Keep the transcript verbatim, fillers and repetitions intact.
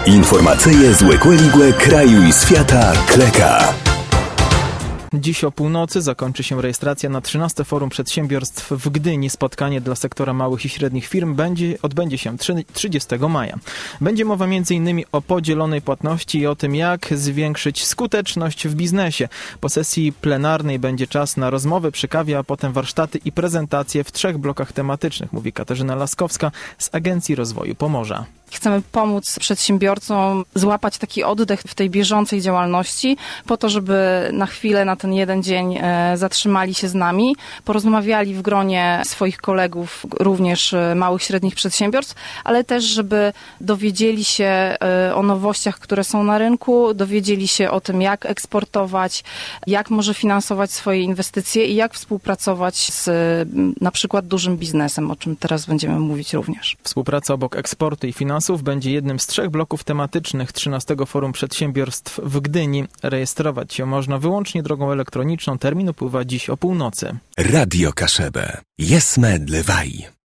Informacyje z Łekłe kraju i świata Kleka. Dziś o północy zakończy się rejestracja na trzynaste Forum Przedsiębiorstw w Gdyni. Spotkanie dla sektora małych i średnich firm będzie, odbędzie się trzydziestego maja. Będzie mowa między innymi o podzielonej płatności i o tym, jak zwiększyć skuteczność w biznesie. Po sesji plenarnej będzie czas na rozmowy przy kawie, a potem warsztaty i prezentacje w trzech blokach tematycznych, mówi Katarzyna Laskowska z Agencji Rozwoju Pomorza. Chcemy pomóc przedsiębiorcom złapać taki oddech w tej bieżącej działalności, po to, żeby na chwilę, na ten jeden dzień zatrzymali się z nami, porozmawiali w gronie swoich kolegów, również małych, średnich przedsiębiorstw, ale też, żeby dowiedzieli się o nowościach, które są na rynku, dowiedzieli się o tym, jak eksportować, jak może finansować swoje inwestycje i jak współpracować z na przykład dużym biznesem, o czym teraz będziemy mówić również. Współpraca obok eksportu i finansów będzie jednym z trzech bloków tematycznych trzynastego Forum Przedsiębiorstw w Gdyni. Rejestrować się można wyłącznie drogą elektroniczną. Termin upływa dziś o północy. Radio Kaszebę. Jesme dlewaj.